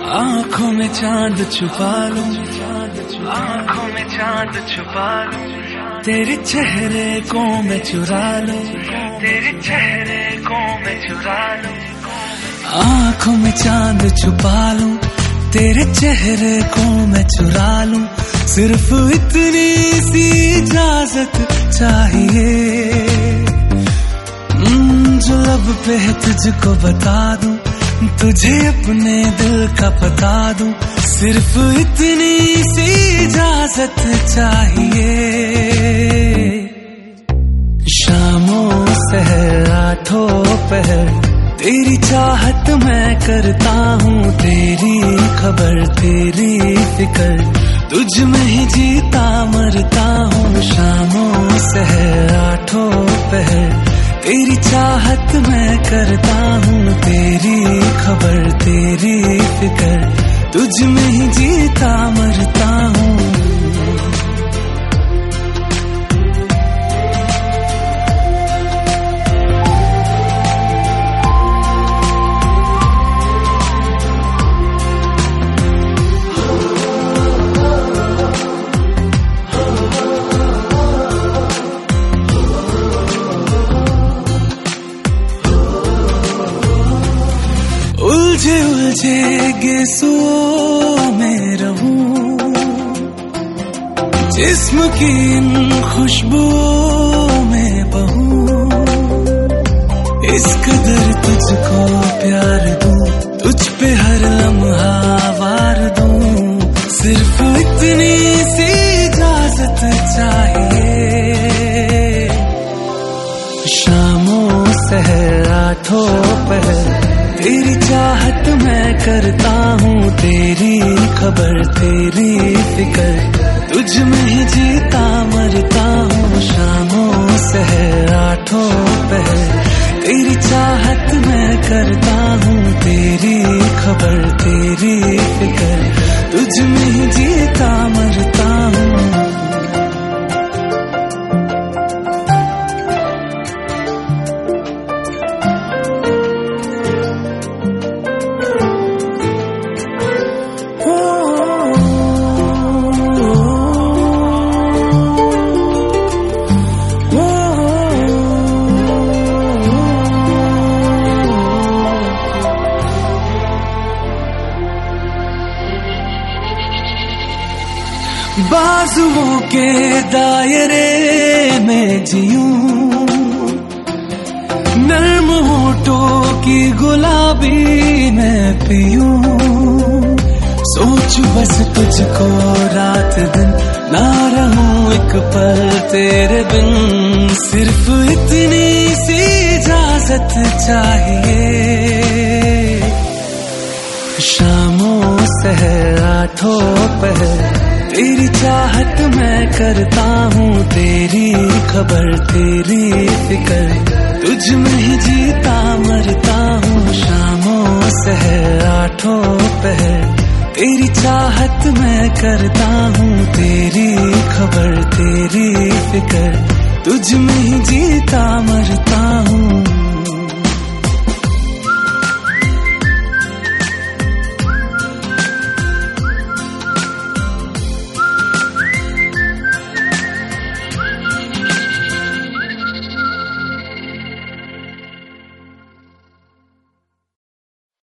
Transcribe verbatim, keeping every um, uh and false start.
आँखों में चांद छुपा लूं, आँखों में चांद छुपा लूं, तेरे चेहरे को मैं चुरा लूं, तेरे चेहरे को मैं चुरा लूं। आँखों में चांद छुपा लूं, तेरे चेहरे को मैं चुरा लूं, सिर्फ इतनी सी इजाजत चाहिए, जो लब पे है तुझको बता दूं, तुझे अपने दिल का पता दूं, सिर्फ इतनी सी इजाजत चाहिए। शामों सहर रातों पहर तेरी चाहत मैं करता हूँ, तेरी खबर तेरी फिकर तुझ में ही जीता मरता हूँ। शामों सहर रातों पहर तेरी चाहत मैं करता हूँ, तेरी खबर तेरी फिकर तुझ में ही जीता मरता हूँ। उलझे उलझे गेसों में रहूं, जिस्म की इन खुशबुओं में बहूं, इस कदर तुझको प्यार दूं, तुझ पे हर लम्हा वार दूं, सिर्फ इतनी सी इजाजत चाहिए। शामों सहर रातों पहर तेरी चाहत मैं करता हूँ, तेरी खबर तेरी फिकर तुझ में ही जीता मरता हूँ। शामों सहर रातों पहर तेरी चाहत मैं करता हूँ, तेरी खबर तेरी फिकर तुझ में ही जीता मरता हूँ। बाजुओं के दायरे में जीऊं, नर्म होठों की गुलाबी मैं पीऊं, सोच बस तुझको रात दिन, ना रहूं एक पल तेरे बिन, सिर्फ इतनी सी इजाजत चाहिए। शामों सहर रातों पहर तेरी चाहत मैं करता हूँ, तेरी खबर तेरी फिकर तुझ में ही जीता मरता हूँ। शामों सहर रातों पहर तेरी चाहत मैं करता हूँ, तेरी खबर तेरी फिकर तुझ में ही जीता मरता हूँ।